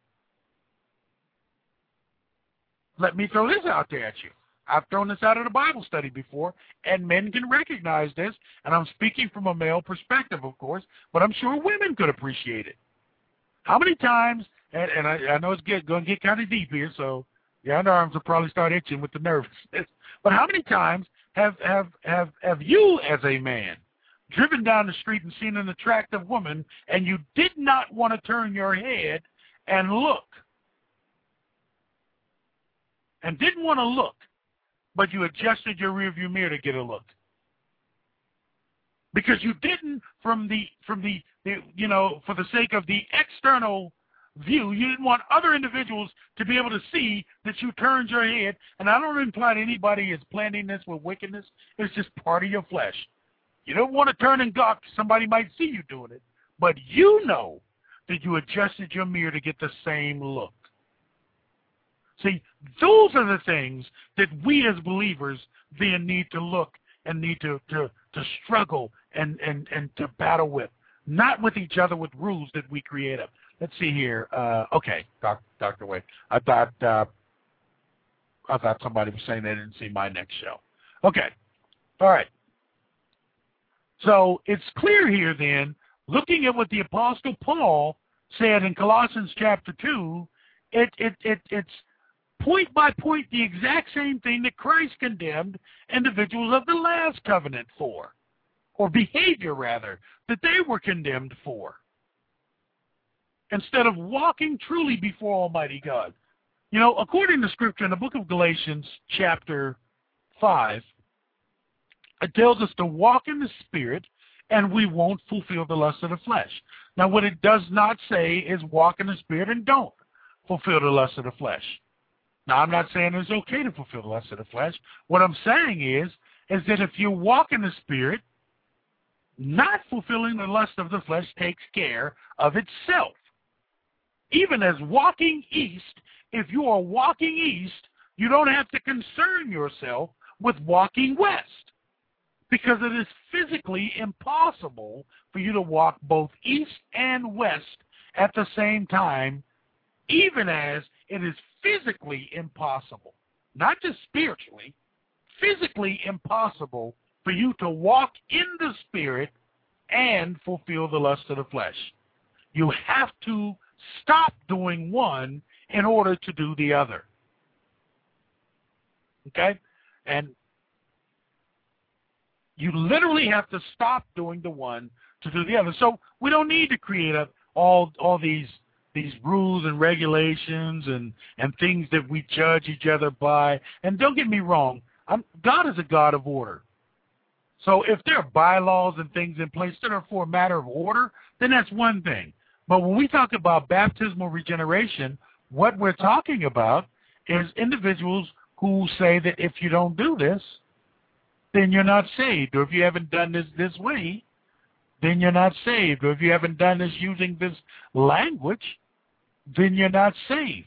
Let me throw this out there at you. I've thrown this out at a Bible study before, and men can recognize this, and I'm speaking from a male perspective, of course, but I'm sure women could appreciate it. How many times, and I know it's going to get kind of deep here, so your underarms will probably start itching with the nervousness, but how many times have you as a man driven down the street and seen an attractive woman, and you did not want to turn your head and look, and didn't want to look, but you adjusted your rearview mirror to get a look? Because you didn't, for the sake of the external view, you didn't want other individuals to be able to see that you turned your head. And I don't imply that anybody is planning this with wickedness. It's just part of your flesh. You don't want to turn and gawk. Somebody might see you doing it. But you know that you adjusted your mirror to get the same look. See, those are the things that we as believers then need to look and need to struggle and to battle with, not with each other with rules that we create up. Let's see here. Okay, Dr. Wade. I thought somebody was saying they didn't see my next show. Okay, all right. So it's clear here then, looking at what the Apostle Paul said in Colossians chapter 2, it's point by point the exact same thing that Christ condemned individuals of the last covenant for. or behavior rather, that they were condemned for, instead of walking truly before Almighty God. You know, according to Scripture in the book of Galatians chapter 5, it tells us to walk in the Spirit and we won't fulfill the lust of the flesh. Now, what it does not say is walk in the Spirit and don't fulfill the lust of the flesh. Now, I'm not saying it's okay to fulfill the lust of the flesh. What I'm saying is that if you walk in the Spirit, not fulfilling the lust of the flesh takes care of itself. Even as walking east, if you are walking east, you don't have to concern yourself with walking west, because it is physically impossible for you to walk both east and west at the same time, even as it is physically impossible, not just spiritually, physically impossible for you to walk in the Spirit and fulfill the lust of the flesh. You have to stop doing one in order to do the other. Okay? And you literally have to stop doing the one to do the other. So we don't need to create all these rules and regulations and things that we judge each other by. And don't get me wrong, God is a God of order. So if there are bylaws and things in place that are for a matter of order, then that's one thing. But when we talk about baptismal regeneration, what we're talking about is individuals who say that if you don't do this, then you're not saved. Or if you haven't done this way, then you're not saved. Or if you haven't done this using this language, then you're not saved.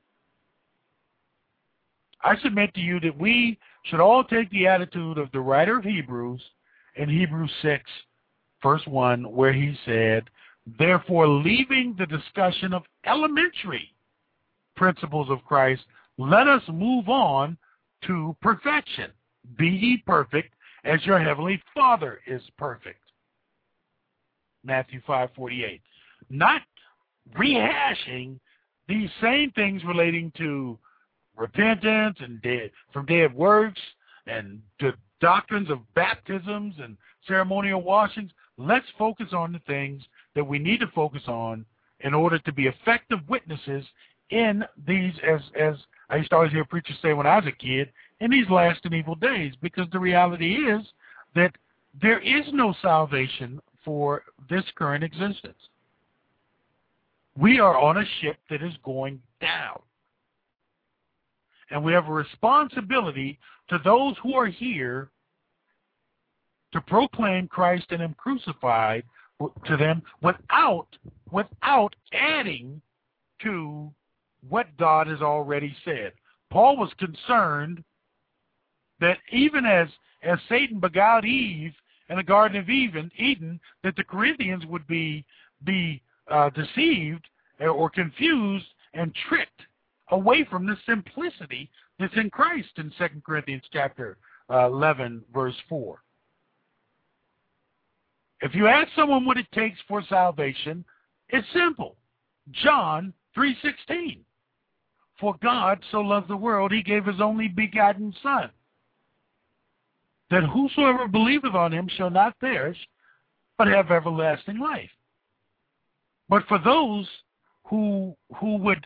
I submit to you that we should all take the attitude of the writer of Hebrews in Hebrews 6, verse 1, where he said, therefore, leaving the discussion of elementary principles of Christ, let us move on to perfection. Be ye perfect as your heavenly Father is perfect. Matthew 5:48. Not rehashing these same things relating to repentance and from dead works and the doctrines of baptisms and ceremonial washings. Let's focus on the things that we need to focus on in order to be effective witnesses in these, as I used to always hear preachers say when I was a kid, in these last and evil days, because the reality is that there is no salvation for this current existence. We are on a ship that is going down. And we have a responsibility to those who are here to proclaim Christ and Him crucified to them without adding to what God has already said. Paul was concerned that even as Satan beguiled Eve in the Garden of Eden, that the Corinthians would be deceived or confused and tricked away from the simplicity that's in Christ in 2 Corinthians chapter 11, verse 4. If you ask someone what it takes for salvation, it's simple. John 3:16. For God so loved the world, He gave His only begotten Son, that whosoever believeth on Him shall not perish, but have everlasting life. But for those who would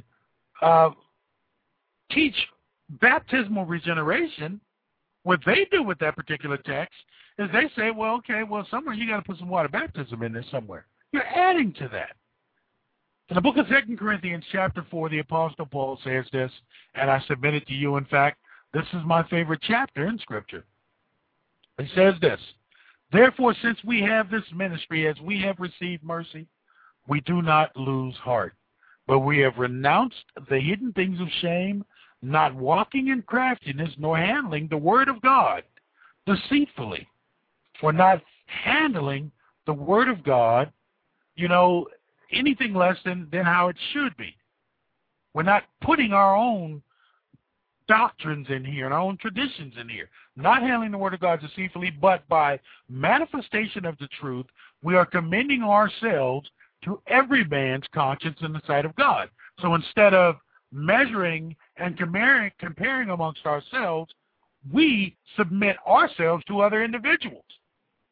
teach baptismal regeneration, what they do with that particular text is they say, well, okay, well, somewhere you got to put some water baptism in there somewhere. You're adding to that. In the book of 2 Corinthians chapter 4, the Apostle Paul says this, and I submit it to you. In fact, this is my favorite chapter in Scripture. He says this, therefore, since we have this ministry, as we have received mercy, we do not lose heart, but we have renounced the hidden things of shame, not walking in craftiness, nor handling the word of God deceitfully. We're not handling the word of God, anything less than how it should be. We're not putting our own doctrines in here and our own traditions in here. Not handling the word of God deceitfully, but by manifestation of the truth, we are commending ourselves to every man's conscience in the sight of God. So instead of measuring and comparing amongst ourselves, we submit ourselves to other individuals.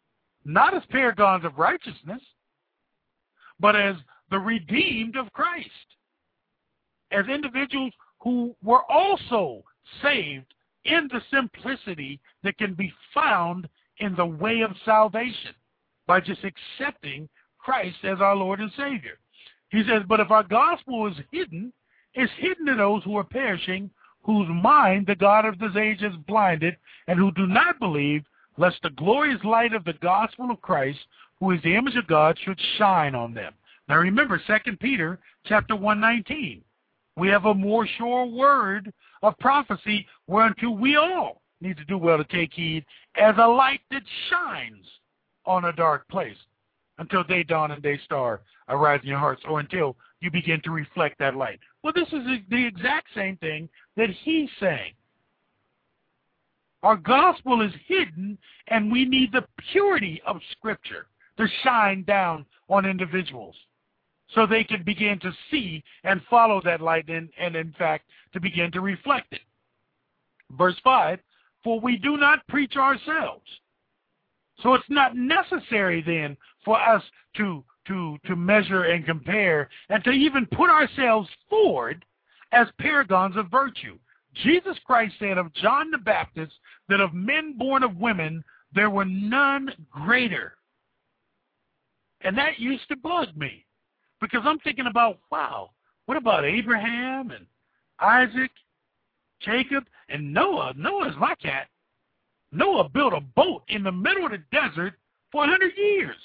not as paragons of righteousness, but as the redeemed of Christ, as individuals who were also saved in the simplicity that can be found in the way of salvation by just accepting Christ as our Lord and Savior. He says, but if our gospel is hidden, it's hidden to those who are perishing, whose mind the God of this age has blinded, and who do not believe, lest the glorious light of the gospel of Christ, who is the image of God, should shine on them. Now remember, 2 Peter chapter 1:19. We have a more sure word of prophecy, whereunto we all need to do well to take heed, as a light that shines on a dark place, until day dawn and day star arise in your hearts, or until you begin to reflect that light. Well, this is the exact same thing that he's saying. Our gospel is hidden, and we need the purity of Scripture to shine down on individuals so they can begin to see and follow that light and in fact, to begin to reflect it. Verse 5, for we do not preach ourselves. So it's not necessary then for us to measure and compare and to even put ourselves forward as paragons of virtue. Jesus Christ said of John the Baptist that of men born of women, there were none greater. And that used to bug me because I'm thinking about, wow, what about Abraham and Isaac, Jacob, and Noah? Noah's my cat. Noah built a boat in the middle of the desert for 100 years.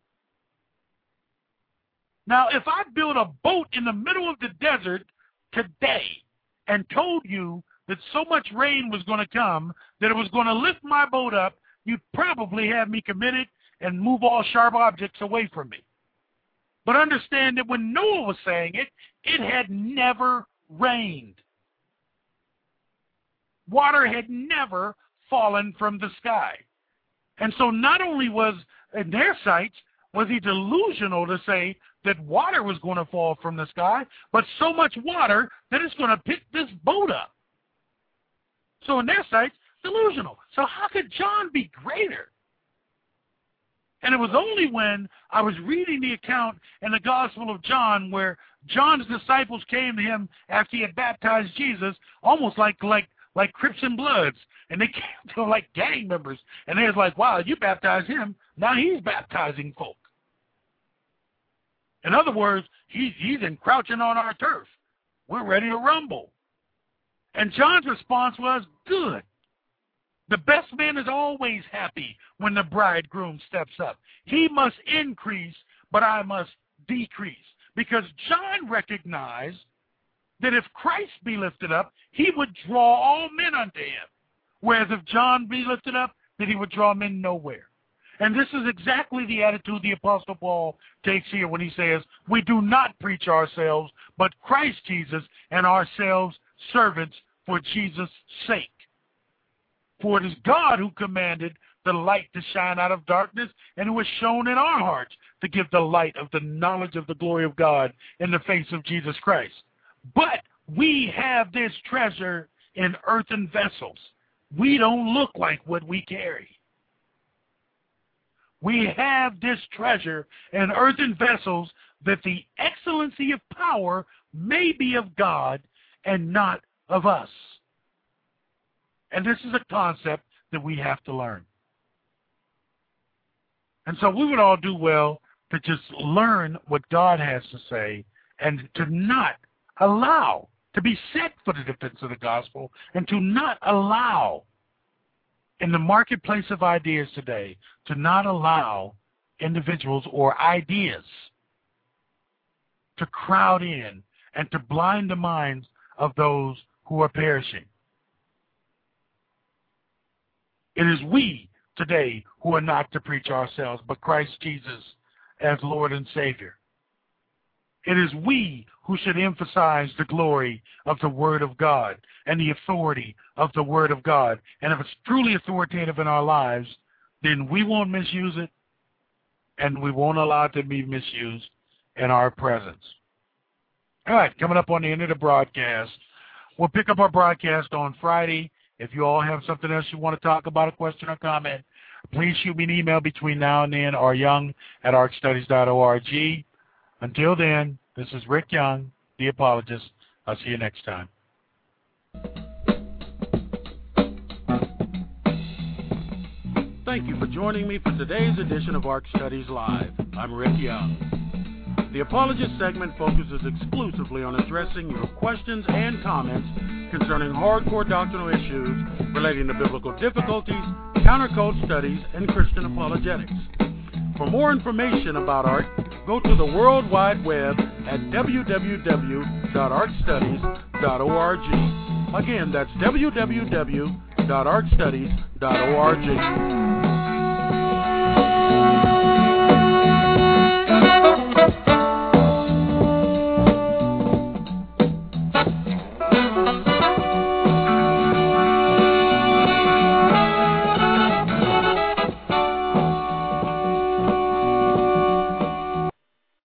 Now, if I built a boat in the middle of the desert today and told you that so much rain was going to come that it was going to lift my boat up, you'd probably have me committed and move all sharp objects away from me. But understand that when Noah was saying it, it had never rained. Water had never fallen from the sky. And so not only was, in their sights, was he delusional to say that water was going to fall from the sky, but so much water that it's going to pick this boat up. So in their sights, delusional. So how could John be greater? And it was only when I was reading the account in the Gospel of John where John's disciples came to him after he had baptized Jesus, almost like Crips and Bloods, and they came to him like gang members, and they was like, wow, you baptized him, now he's baptizing folk. In other words, he's encroaching on our turf. We're ready to rumble. And John's response was, good. The best man is always happy when the bridegroom steps up. He must increase, but I must decrease. Because John recognized that if Christ be lifted up, he would draw all men unto him. Whereas if John be lifted up, that he would draw men nowhere. And this is exactly the attitude the Apostle Paul takes here when he says, we do not preach ourselves, but Christ Jesus, and ourselves servants for Jesus' sake. For it is God who commanded the light to shine out of darkness, and who has shown in our hearts to give the light of the knowledge of the glory of God in the face of Jesus Christ. But we have this treasure in earthen vessels. We don't look like what we carry. We have this treasure in earthen vessels, that the excellency of power may be of God and not of us. And this is a concept that we have to learn. And so we would all do well to just learn what God has to say and to not allow, to be set for the defense of the gospel, and to not allow, in the marketplace of ideas today, to not allow individuals or ideas to crowd in and to blind the minds of those who are perishing. It is we today who are not to preach ourselves, but Christ Jesus as Lord and Savior. It is we who should emphasize the glory of the Word of God and the authority of the Word of God. And if it's truly authoritative in our lives, then we won't misuse it, and we won't allow it to be misused in our presence. All right, coming up on the end of the broadcast, we'll pick up our broadcast on Friday. If you all have something else you want to talk about, a question or comment, please shoot me an email between now and then, or young@arcstudies.org. Until then, this is Rick Young, the apologist. I'll see you next time. Thank you for joining me for today's edition of ARC Studies Live. I'm Rick Young. The Apologist segment focuses exclusively on addressing your questions and comments concerning hardcore doctrinal issues relating to biblical difficulties, countercult studies, and Christian apologetics. For more information about ARC, go to the World Wide Web at www.arcstudies.org. Again, that's www.arcstudies.org.